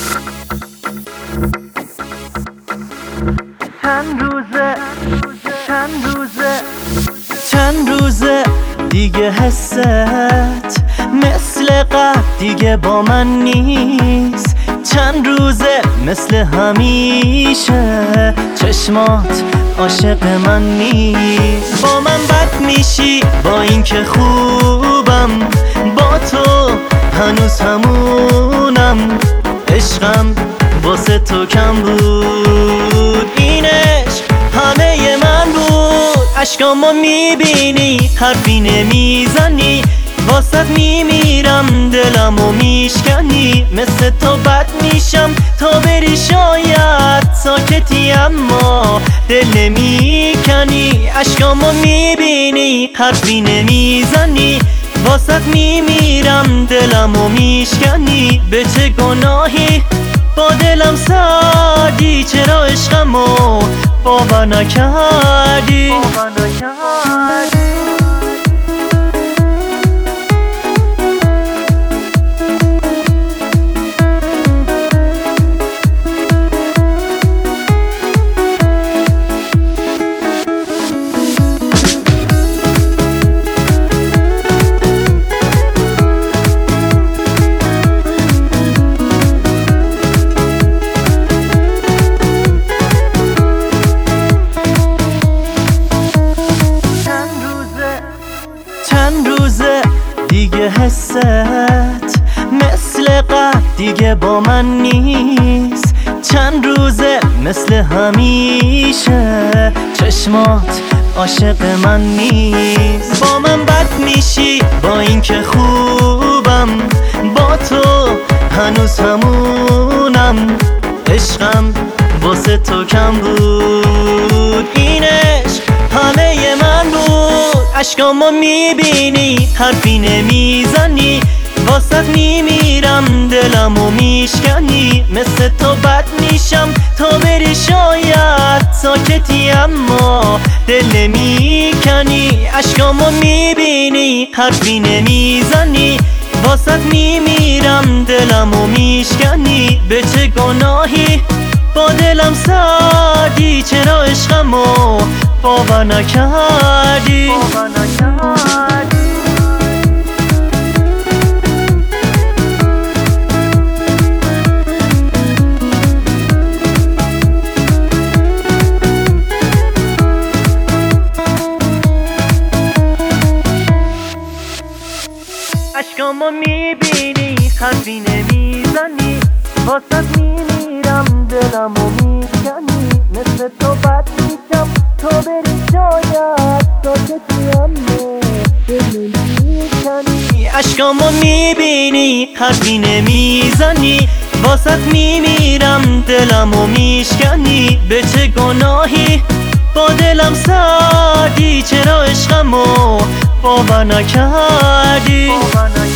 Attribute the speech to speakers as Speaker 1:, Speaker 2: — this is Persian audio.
Speaker 1: چند روزه دیگه حست مثل قبل دیگه با من نیست. چند روزه مثل همیشه چشمات عاشق من نیست. با من بد میشی با این که خوبم، با تو هنوز همونم. عشقم واسه تو کم بود، این عشق همه من بود. عشقامو میبینی حرفی نمیزنی، واسط میمیرم دلمو میشکنی. مثل تو بد میشم تا بری شاید ساکتی اما دل نمیکنی. عشقامو میبینی حرفی نمیزنی، واسط میمیرم دلمو میشکنی. به چه گناهی با دلم سردی، چرا عشقمو باور نکردی؟ چند روزه دیگه حست مثل قبل دیگه با من نیست. چند روزه مثل همیشه چشمات عاشق من نیست. با من بد میشی با این که خوبم، با تو هنوز همونم. عشقم واسه تو کم بود، این عشق همه من بود. عشقامو میبینی حرفی نمیزنی، واسط میمیرم دلمو میشکنی. مثل تو بد میشم تا بری شاید ساکتی اما دل نمیکنی. عشقامو میبینی حرفی نمیزنی، واسط میمیرم دلمو میشکنی. به چه گناهی با دلم سردی، چرا عشقمو باور نکردی؟ عشقامو میبینی حرفی نمیزنی، واسط میمیرم دلمو میشکنی. مثل تو بد میشم تا بری شاید ساکتی اما دل نمیکنی. عشقامو میبینی حرفی نمیزنی، واسط میمیرم دلمو میشکنی. به چه گناهی با دلم سردی، چرا عشقمو باور نکردی؟